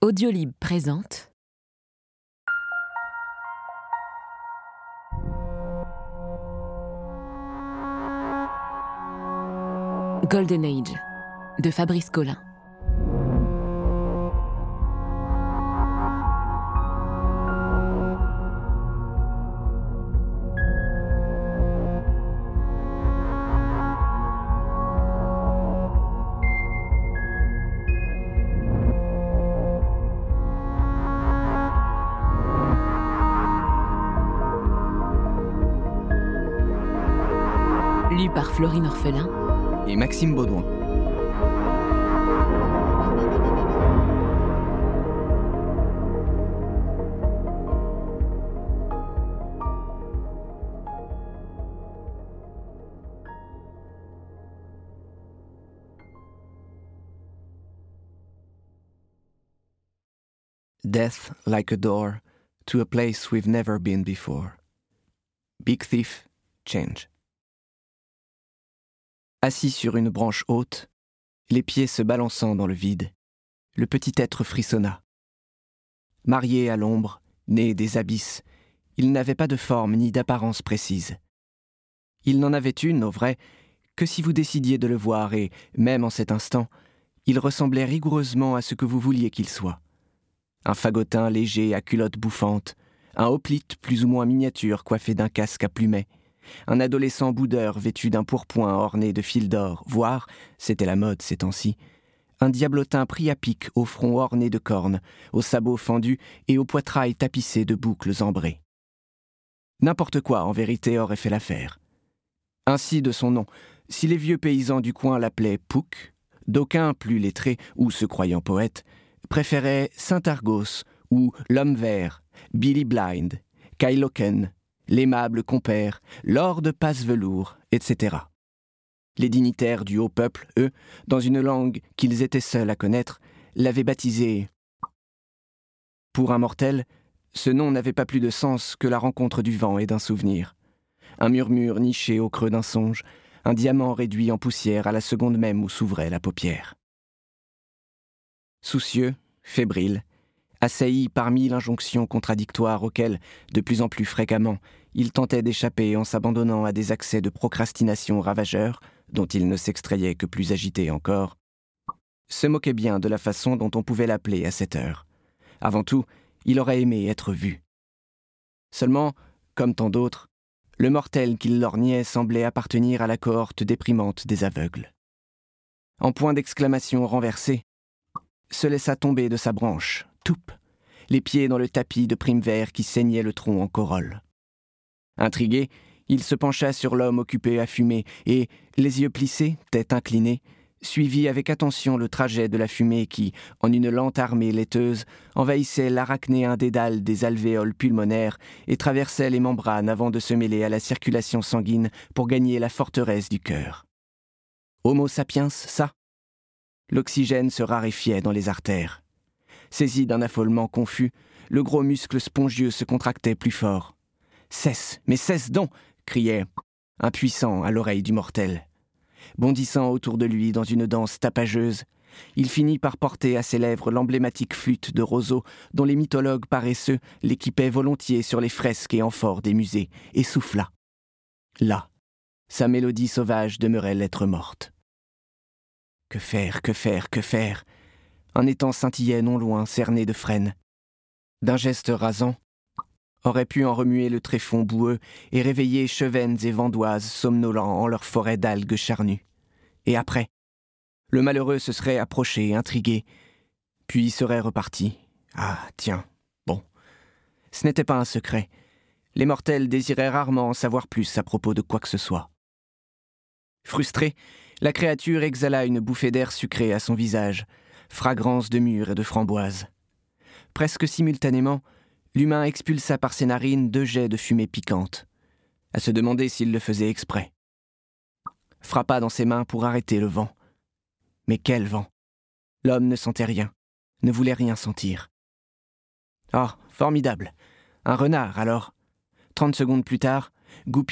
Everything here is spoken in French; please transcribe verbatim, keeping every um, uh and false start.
Audiolib présente Golden Age de Fabrice Collin. Lu par Florine Orphelin et Maxime Baudouin. Death like a door to a place we've never been before. Big Thief, Change. Assis sur une branche haute, les pieds se balançant dans le vide, le petit être frissonna. Marié à l'ombre, né des abysses, il n'avait pas de forme ni d'apparence précise. Il n'en avait une, au vrai, que si vous décidiez de le voir et, même en cet instant, il ressemblait rigoureusement à ce que vous vouliez qu'il soit. Un fagotin léger à culotte bouffante, un hoplite plus ou moins miniature coiffé d'un casque à plumet, un adolescent boudeur vêtu d'un pourpoint orné de fils d'or, voire, c'était la mode ces temps-ci, un diablotin pris à pic au front orné de cornes, aux sabots fendus et au poitrail tapissé de boucles ambrées. N'importe quoi, en vérité, aurait fait l'affaire. Ainsi de son nom, si les vieux paysans du coin l'appelaient Pouc, d'aucuns plus lettrés ou se croyant poètes préféraient Saint-Argos ou l'Homme Vert, Billy Blind, Kailoken, l'aimable compère, Lord Passe-Velours, et cetera. Les dignitaires du haut peuple, eux, dans une langue qu'ils étaient seuls à connaître, l'avaient baptisé. Pour un mortel, ce nom n'avait pas plus de sens que la rencontre du vent et d'un souvenir. Un murmure niché au creux d'un songe, un diamant réduit en poussière à la seconde même où s'ouvrait la paupière. Soucieux, fébrile, assailli par mille injonctions contradictoires auxquelles, de plus en plus fréquemment, il tentait d'échapper en s'abandonnant à des accès de procrastination ravageurs, dont il ne s'extrayait que plus agité encore, se moquait bien de la façon dont on pouvait l'appeler à cette heure. Avant tout, il aurait aimé être vu. Seulement, comme tant d'autres, le mortel qu'il lorgnait semblait appartenir à la cohorte déprimante des aveugles. En point d'exclamation renversé, se laissa tomber de sa branche, toupe, les pieds dans le tapis de prime vert qui saignait le tronc en corolle. Intrigué, il se pencha sur l'homme occupé à fumer et, les yeux plissés, tête inclinée, suivit avec attention le trajet de la fumée qui, en une lente armée laiteuse, envahissait l'arachnéen dédale des alvéoles pulmonaires et traversait les membranes avant de se mêler à la circulation sanguine pour gagner la forteresse du cœur. Homo sapiens, ça? L'oxygène se raréfiait dans les artères. Saisi d'un affolement confus, le gros muscle spongieux se contractait plus fort. « Cesse, mais cesse donc !» criait, impuissant à l'oreille du mortel. Bondissant autour de lui dans une danse tapageuse, il finit par porter à ses lèvres l'emblématique flûte de roseau dont les mythologues paresseux l'équipaient volontiers sur les fresques et amphores des musées, et souffla. Là, sa mélodie sauvage demeurait lettre morte. Que faire, que faire, que faire ? Un étang scintillait non loin, cerné de frênes. D'un geste rasant, aurait pu en remuer le tréfonds boueux et réveiller chevennes et vandoises somnolents en leur forêt d'algues charnues. Et après, le malheureux se serait approché, intrigué, puis serait reparti. Ah, tiens, bon. Ce n'était pas un secret. Les mortels désiraient rarement en savoir plus à propos de quoi que ce soit. Frustré, la créature exhala une bouffée d'air sucré à son visage, fragrance de mûres et de framboises. Presque simultanément, l'humain expulsa par ses narines deux jets de fumée piquante, à se demander s'il le faisait exprès. Frappa dans ses mains pour arrêter le vent. Mais quel vent! L'homme ne sentait rien, ne voulait rien sentir. Ah, formidable! Un renard, alors! Trente secondes plus tard,